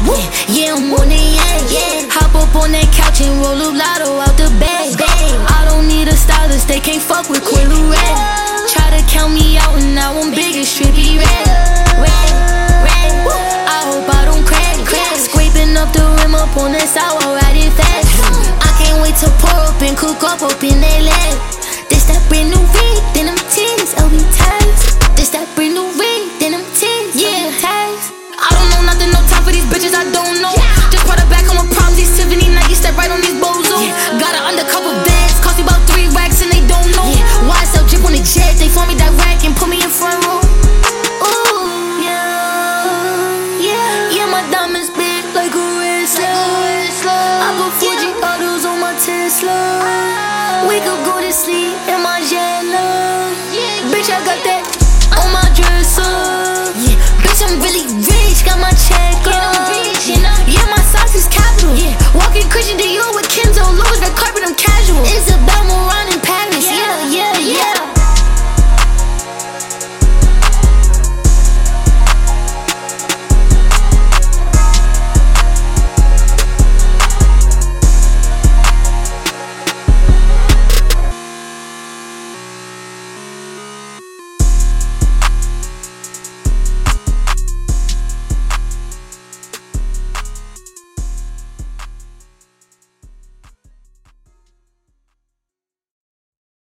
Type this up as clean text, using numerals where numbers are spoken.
Yeah, I'm on it, yeah. Hop up on that couch and roll up lotto out the bag. I don't need a stylist, they can't fuck with Quilla Red. Try to count me out and now I'm big as Trippie Redd. I hope I don't crack. Scraping up the rim up on that sour, ride it fast. I can't wait to pour up and cook up in that lab. This that brand new rig, then I'm tens, LB tags. This that brand new rig, then I'm tens, yeah, tags. I don't know nothing, no time for these bitches, I don't know. Just brought her back on my problems, these Tiffany Nike, step right on these bozos. Got her undercover bags, cost me about 3 racks and they don't know. YSL drip on the jet, they fly me that rack and put me in front row. Ooh, yeah, my diamonds big like a wrestler. I put Fuji autos on my Tesla. We could go to sleep in my Jella. Bitch, I got that on my dresser.